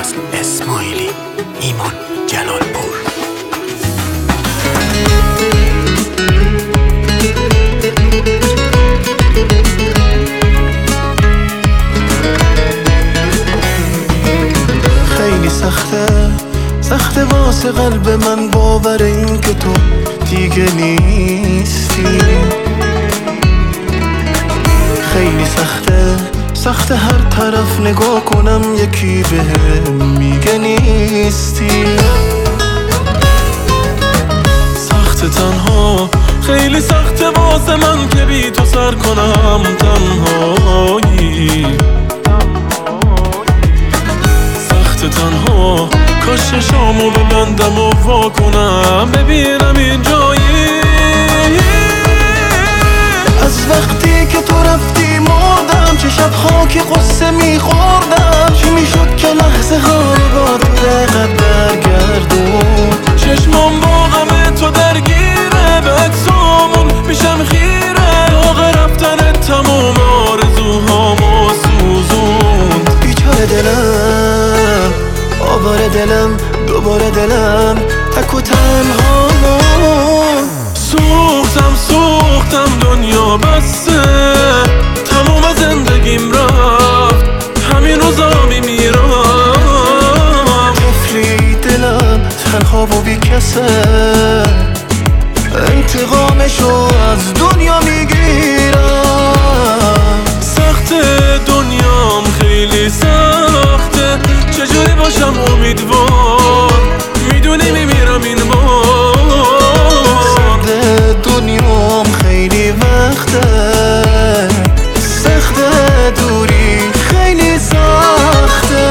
اسماعیلی، ایمان جلالپور. خیلی سخته واسه قلب من باور این که تو دیگه نیستی. خیلی سخته هر طرف نگاه کنم یکی بهم میگه نیستی. سخته تنها، خیلی سخته واسه من که بی تو سر کنم تنهایی. سخته تنها، کاش شامو ببندم و وا کنم ببینم اینجایی. از وقتی که تو رفتی مردم، چه شب‌ها که قصه میخوردم. چی میشد که لحظه ها رو با تو دقیقت برگردون. چشمام با غم تو درگیره، به عکسامون میشم خیره. داغ رفتن تموم آرزوهامو سوزوند. بیچاره دلم، آواره دلم، دوباره دلم تک و تنها. سوختم دنیا بسته، تموم زندگیم رفت، همین روزا میمیرم. طفلی دلم تنها و بی کسه، انتقامشو از دنیا میگیرم. سخته دنیام، خیلی سخته، چجوری باشم امیدوار، میدونی میمیرم این بار. سخته دنیام، خیلی وقته، سخته دوری، خیلی سخته.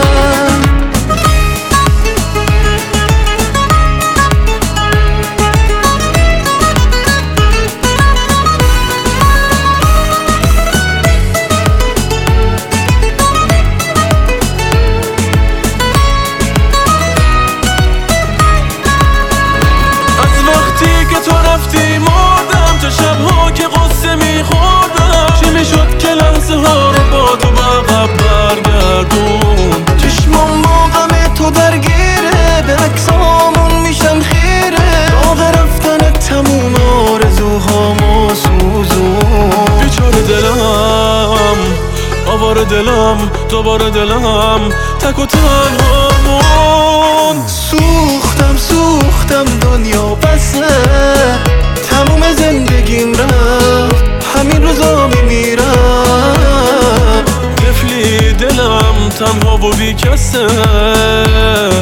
تو رفتی مردم، چه شب‌ها که قصه میخوردم. چی میشد که لحظه ها رو با تو عقب برگردون. چشمام با غم تو درگیره، به عکسامون میشم خیره. داغ رفتن تموم آرزوهامو سوزون. بیچاره دلم، آواره دلم، دوباره دلم تک و تنهامون. سوختم دنیا بسه، تموم زندگیم رفت، همین روزا میمیرم. طفلی دلم تنها و بی کسه،